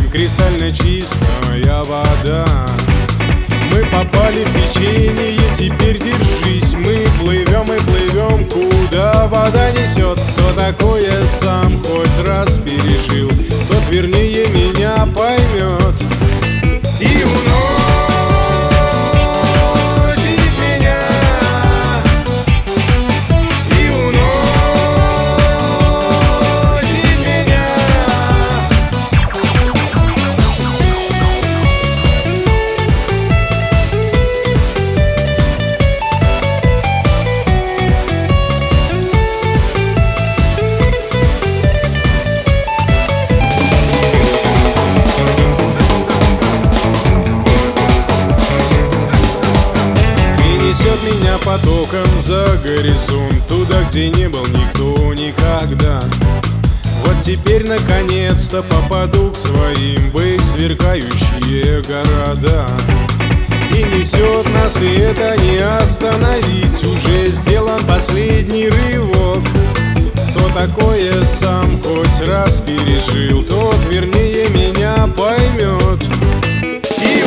кристально чистая вода. Мы попали в течение, теперь держись. Мы плывем и плывем, куда вода несет. Кто такое сам хоть раз пережил, тот вернее меня поймет. И уносит меня, и уносит меня. Несет меня потоком за горизонт, туда, где не был никто никогда. Вот теперь наконец-то попаду к своим, в их сверкающие города. И несет нас, и это не остановить, уже сделан последний рывок. Кто такое сам хоть раз пережил, тот вернее меня поймет. И